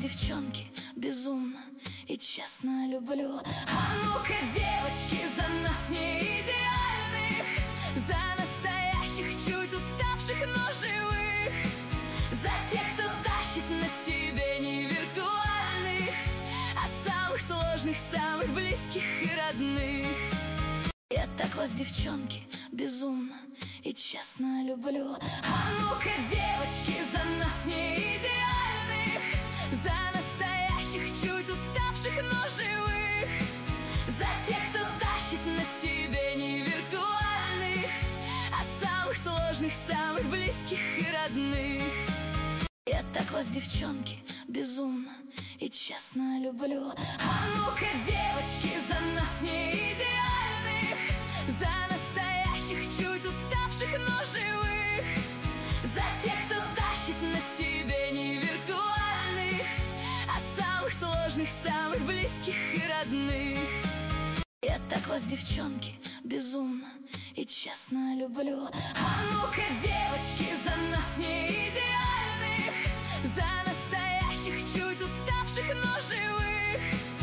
девчонки, безумно и честно люблю. А ну-ка, девочки, за нас не идеальных, за настоящих, чуть уставших, но живых, за тех, кто тащит на себе не виртуальных, а самых сложных, самых близких и родных. Я так вас, девчонки, безумно и честно люблю. А ну-ка, девочки, за нас не идеальных, за настоящих, чуть уставших, но живых, за тех, кто тащит на себе не виртуальных, а самых сложных, самых близких и родных. Я так вас, девчонки, безумно и честно люблю. А ну-ка, девочки, за нас не идеальных, за настоящих, чуть уставших, но живых, за тех, кто тащит на себе не виртуальных, а самых сложных, самых близких и родных. Я так вас, девчонки, безумно и честно люблю. А ну-ка, девочки, за нас не идеальных, за